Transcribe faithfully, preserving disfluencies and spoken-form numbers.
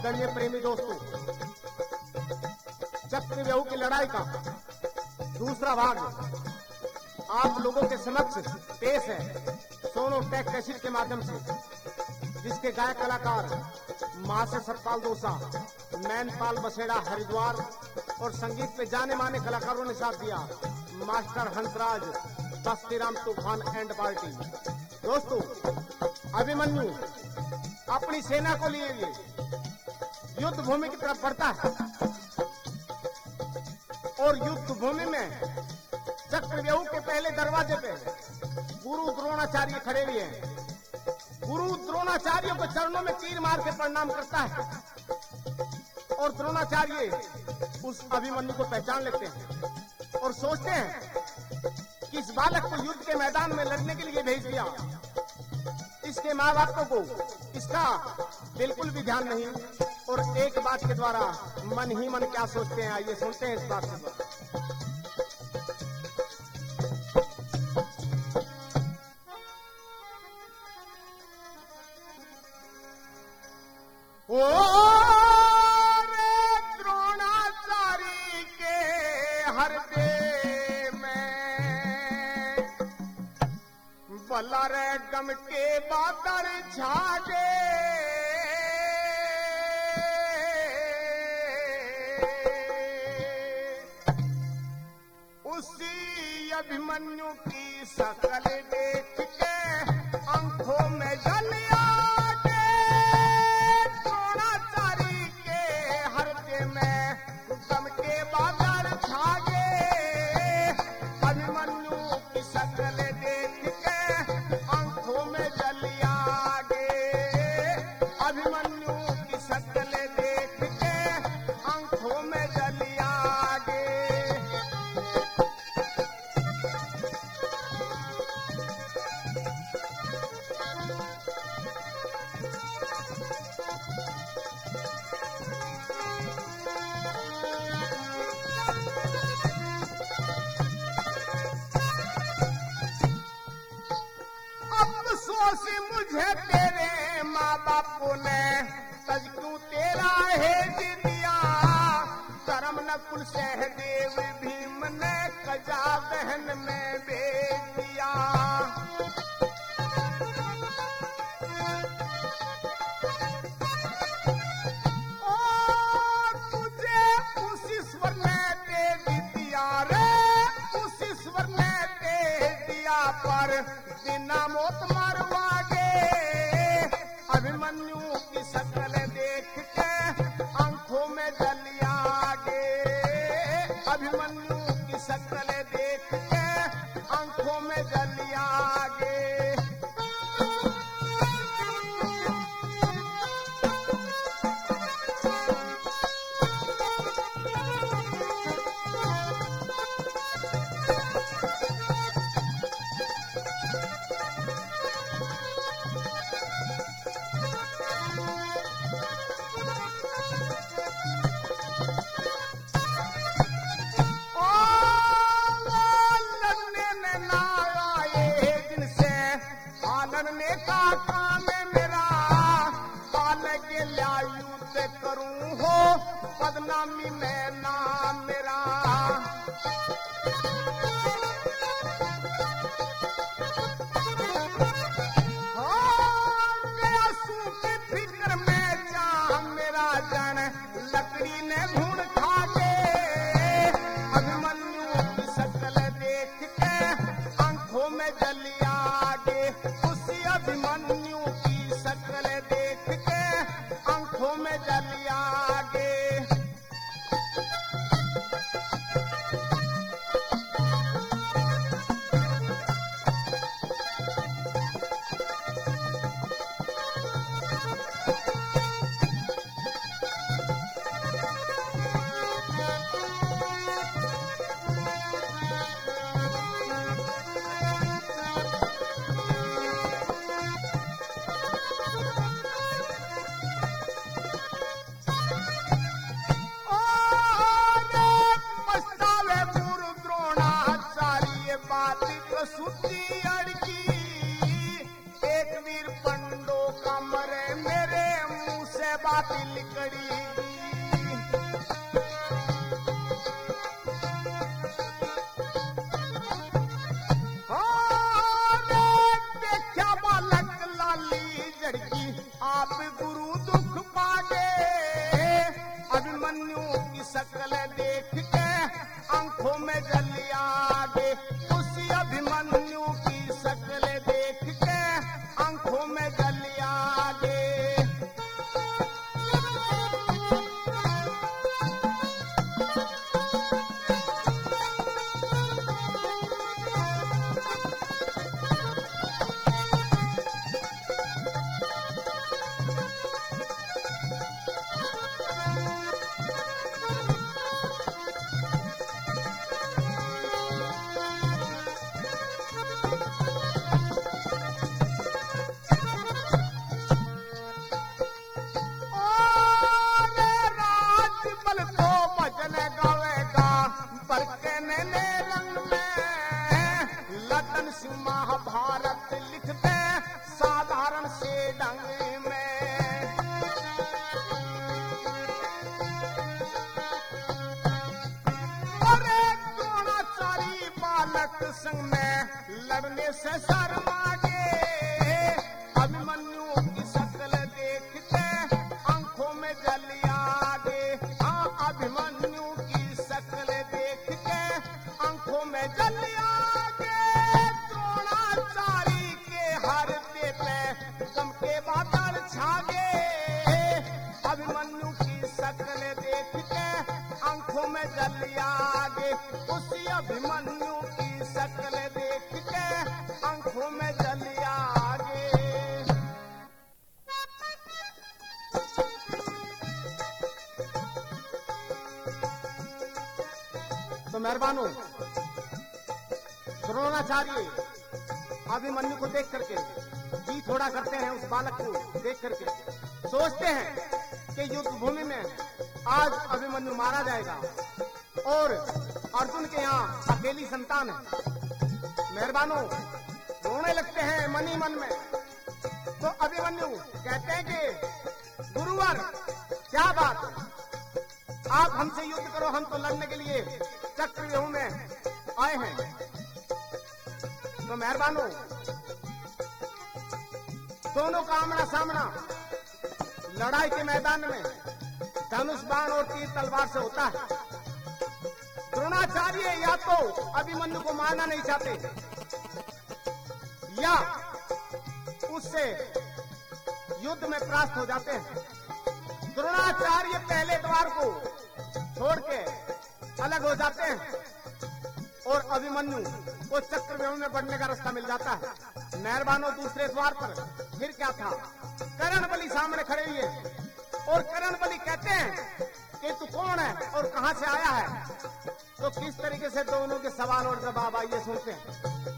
आदरणीय प्रेमी दोस्तों, चक्रव्यूह की लड़ाई का दूसरा भाग आप लोगों के समक्ष पेश है सोनो टेक कैसेट के माध्यम से, जिसके गायक कलाकार मासे सतपाल दोसा, मैनपाल बसेड़ा हरिद्वार और संगीत पे जाने माने कलाकारों ने साथ दिया, मास्टर हंसराज, बस्तीराम तूफान एंड पार्टी। दोस्तों, अभिमन्यु अपनी सेना को लिए युद्ध भूमि की तरफ बढ़ता है और युद्ध भूमि में चक्रव्यूह के पहले दरवाजे पे गुरु द्रोणाचार्य खड़े हुए हैं। गुरु द्रोणाचार्य को चरणों में तीर मार के प्रणाम करता है और द्रोणाचार्य उस अभिमन्यु को पहचान लेते हैं और सोचते हैं कि इस बालक को युद्ध के मैदान में लड़ने के लिए भेज दिया, इसके माँ बापों को इसका बिल्कुल भी ध्यान नहीं, और एक बात के द्वारा मन ही मन क्या सोचते हैं, आइए सुनते हैं इस बात के द्वारा। ओ रे द्रोणाचार्य के हृदय में बला रे गम के बादल छागे, उसी अभिमन्यु की शकल देख के आंखों में जल आगे। द्रोणाचार्य के हृदय में गम के बादल छागे, अभिमन्यु की शकल देख के आंखों में जल आगे। अभिमन्यु की शकल देख के आंखों में जल आगे। अफसोस मुझे तेरे माँ बापों ने तज क्यों तेरा हेज दिया, धर्म नकुल सहदेव भीम ने कजा बहन में भेज दिया। और तुझे उस ईश्वर ने दे दिया रे, उस ईश्वर ने दे दिया, पर बिना मौत मरवागे। अभिमन्यु की शकल देख के आंखों में जल आगे। अभिमन्यु की शकल देख के आंखों में जल आगे। संग में लड़ने से शर्मा गे। अभिमन्यु की शक्ल देखते आंखों में जल आगे। हाँ, अभिमन्यु की शक्ल देख के आंखों में जल आगे। द्रोणाचार्य के हरते पे गम के बादल छागे। अभिमन्यु की शक्ल देख के आंखों में जल आगे। उसी अभिमन्यु की शक्ल देख के आंखों में जल आगे। तो मेहरबानों, द्रोणाचार्य अभिमन्यु को देख करके जी थोड़ा करते हैं। उस बालक को देख करके सोचते हैं कि युद्ध भूमि में आज अभिमन्यु मारा जाएगा और अर्जुन के यहाँ अकेली संतान है। मेहरबानों, रोने लगते हैं मन ही मन में। तो अभिमन्यु कहते हैं कि गुरुवर, क्या बात, आप हमसे युद्ध करो, हम तो लड़ने के लिए चक्रव्यूह में आए हैं। तो मेहरबानों, दोनों का आमना सामना लड़ाई के मैदान में धनुष बाण और तीर तलवार से होता है। द्रोणाचार्य या तो अभिमन्यु को मारना नहीं चाहते या उससे युद्ध में परास्त हो जाते हैं। द्रोणाचार्य पहले द्वार को छोड़ के अलग हो जाते हैं और अभिमन्यु को चक्रव्यूह में बढ़ने का रास्ता मिल जाता है। मेहरबानों, दूसरे द्वार पर फिर क्या था, करणबली सामने खड़े हुए और करणबली कहते हैं कि तू कौन है और कहां से आया है। तो किस तरीके से दोनों के सवाल और जवाब आइए सुनते हैं।